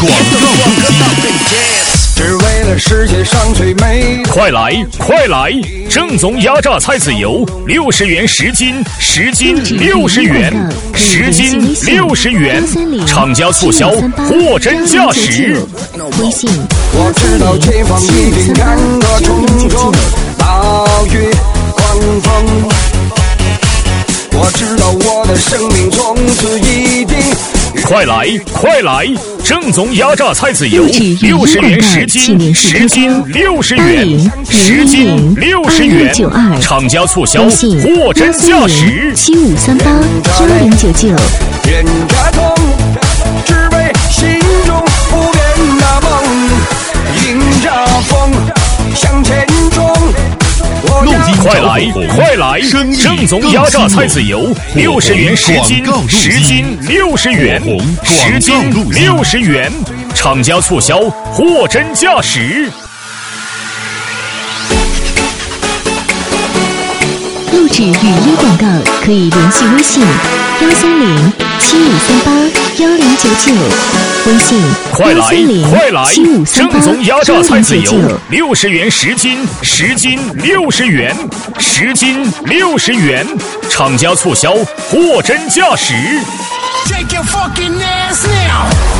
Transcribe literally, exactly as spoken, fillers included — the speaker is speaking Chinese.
告路径。 只为了世界上最美。 快来快来！正宗压榨菜籽油，六十元十斤，十斤六十元，十斤六十元，厂家促销，货真价实。 微信， 我知道前方一定干戈重重，暴雨狂风。我知道我的生命从此一定。 快来快来！正宗压榨菜籽油，六十元十斤，十斤六十元，十斤六十元，厂家促销，货真价实。 七五三八幺零九九。 愿家痛，只为心中不变的梦，迎着风向前冲。 快来快来！正宗压榨菜籽油，六十元十斤，十斤六十元，十斤六十元，厂家促销，货真价实。 录制语音广告可以联系微信幺三零七五三八幺零九九，微信快来快来！正宗压榨菜籽油，六十元十斤，十斤六十元，十斤六十元，厂家促销，货真价实。Take your fucking ass now!